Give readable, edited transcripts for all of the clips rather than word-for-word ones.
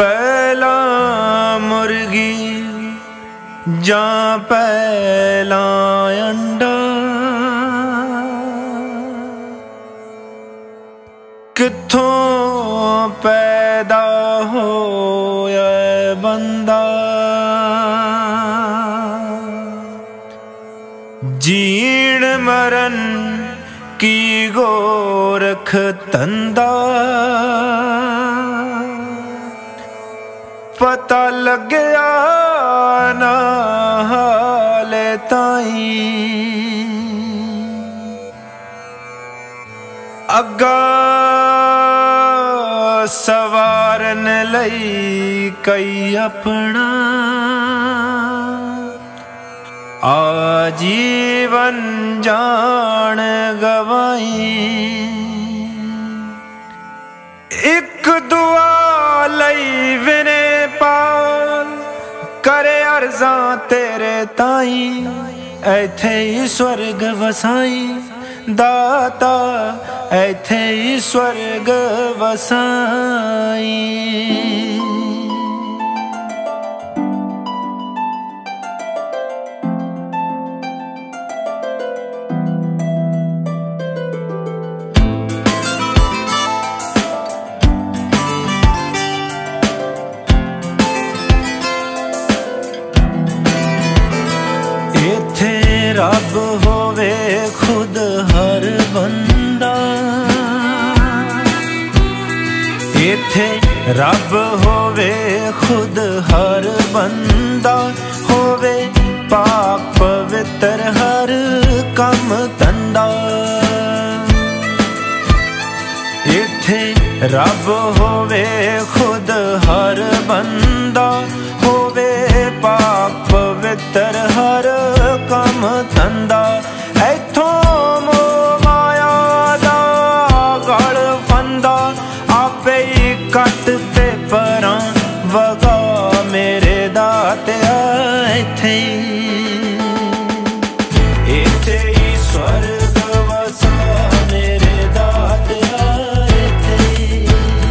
पहला मुर्गी जां पहला अंडा, कित्थों पैदा होया बंदा। जीण मरन की गोरख धंधा, पता लग्या ना हाले ताई। अग्गा सवारन लई कई अपना, आजीवन जान गवाई। एक दुआ लई विने पाल करे अर्ज़ां तेरे ताई। ऐथे ही स्वर्ग वसाई दाता, ऐथे ही स्वर्ग वसाई। रब होवे खुद हर बंदा, इथे रब होवे खुद हर बंदा। होवे पाक पवित्र हर कम धंधा, इथे रब होवे खुद हर बंदा। होवे पाक पवित्र हर कम धंधा। ऐथों मोह माया दा गल फंदा, आपे ही कट ते परां वगा मेरे दातिया। इत्थे ही स्वर्ग वसा मेरे दातिया। इत्थे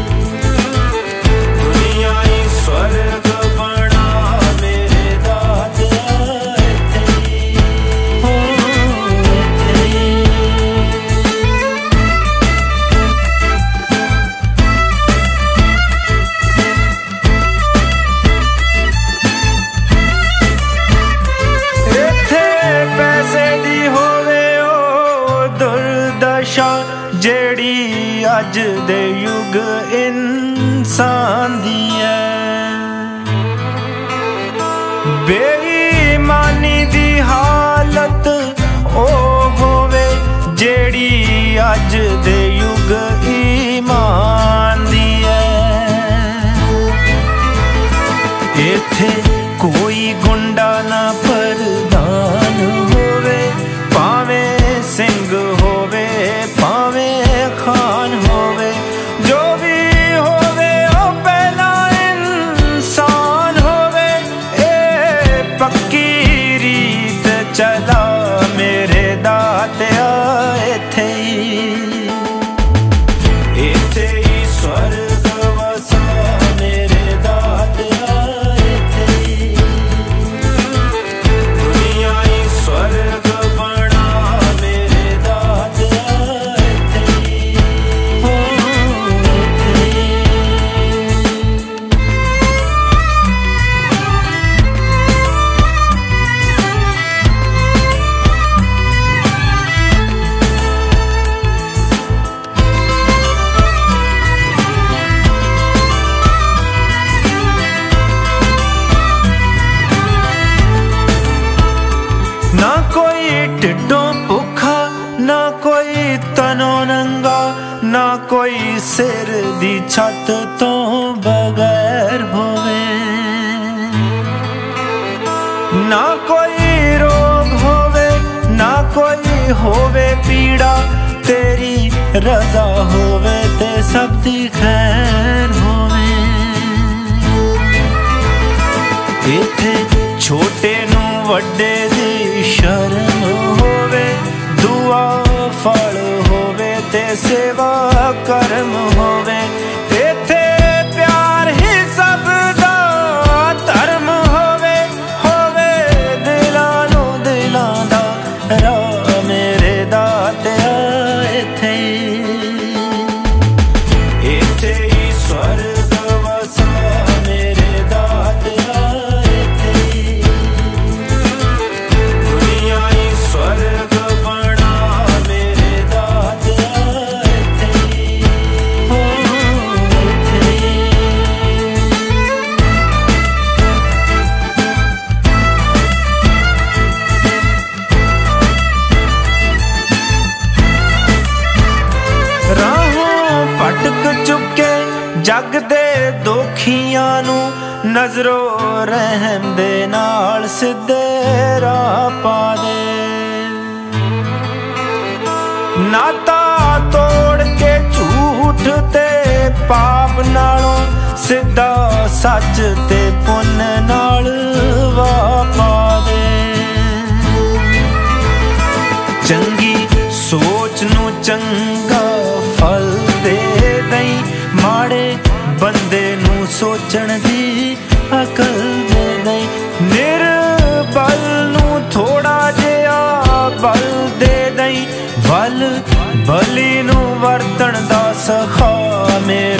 दुनिया ही स्वर्ग बना मेरे दातिया। जेड़ी अज दे युग इंसान दी है, बेईमानी दी हालत ओ होवे जेड़ी अज दे युग ईमान दी है। इत्थे कोई गुंडा ना प्रधान होवे, भावें सिंह होवे भावें खान होवे। जो भी होवे ओ पहला इंसान होवे। ए पक्की रीत चला मेरे दातिया। इत्थे ही स्वर्ग वसा मेरे दातिया। इत्थे दुनिया ही स्वर्ग बना मेरे दातिया। ना कोई टिड्डों भुखा, ना कोई तनो नंगा, ना कोई सिर दी छत तो बगैर होवे। ना कोई रोग होवे, ना कोई होवे पीड़ा। तेरी रजा होवे ते सब दी खैर होवे। इत्थे छोटे नू वड्डे दी शर्म होवे। दुआ फल होवे ते सेवा कर्म होवे। इत्थे प्यार ही सब ਦੁਖੀਆਂ ਨੂੰ ਨਜ਼ਰੋਂ ਰਹਿਮ ਦੇ ਨਾਲ ਸਿੱਧੇ ਰਾਹ ਪਾ ਦੇ। ਨਾਤਾ ਤੋੜ ਕੇ ਝੂਠ ਤੇ ਪਾਪ ਨਾਲੋਂ ਸਿੱਧਾ ਸੱਚ ਤੇ ਪੁੰਨ ਨਾਲ ਵਾਹ ਪਾ ਦੇ। ਚੰਗੀ ਸੋਚ ਨੂੰ ਚੰਗਾ ਫਲ ਦੇ ਦਈ, ਮਾੜੇ ਬੰਦੇ ਨੂੰ ਸੋਚਣ ਦੀ ਅਕਲ ਦੇ ਦਈ। ਨਿਰਬਲ ਨੂੰ ਥੋੜਾ ਜਿਹਾ ਬਲ ਦੇ ਦਈ, ਬਲ ਬਲੀ ਨੂੰ ਵਰਤਣ ਦਾ ਸਖਾ ਮੇਰੇ